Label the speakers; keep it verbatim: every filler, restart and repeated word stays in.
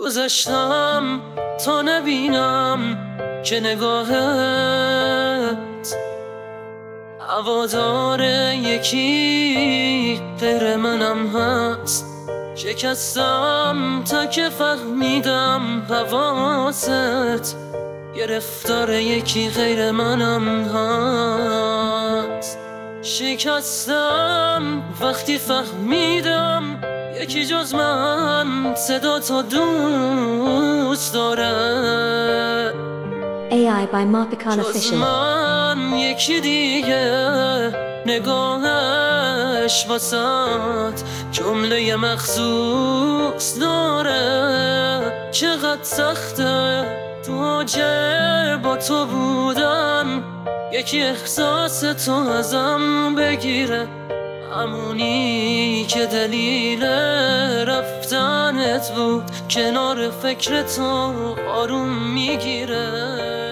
Speaker 1: گذشتم تا نبینم که نگاهت هوادار یکی غیر منم هست. شکستم تا که فهمیدم حواست گرفتار یکی غیر منم هست. شکستم وقتی فهمیدم یکی جز من صدا تا دوست داره.
Speaker 2: ای آی by Marpikan
Speaker 1: جز
Speaker 2: Official.
Speaker 1: من یکی دیگه نگاهش واسد جمله مخصوص داره. چقدر سخته تو جر با تو بودن، یکی احساس تو ازم بگیره، همونی که دلیل رفتنت بود، کنار فکر تو آروم میگیره.